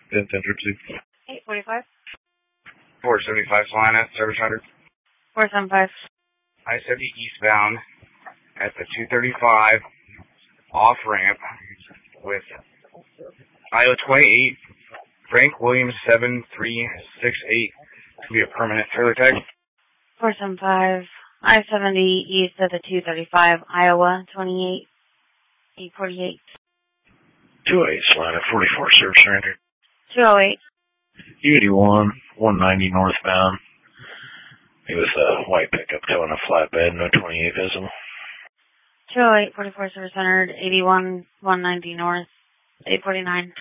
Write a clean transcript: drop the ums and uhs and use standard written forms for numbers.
1010 845. 475 Salina, service 100. 475. I-70 eastbound at the 235 off-ramp with Iowa 28, Frank Williams 7368 to be a permanent trailer tag. 475. I-70 east of the 235, Iowa 28, 848. 208 Salina, 44 service surrender. 208. U81, 190 northbound. It was a white pickup towing a flatbed, no 28 visible. 208, 44 service centered, 81, 190 north, 849.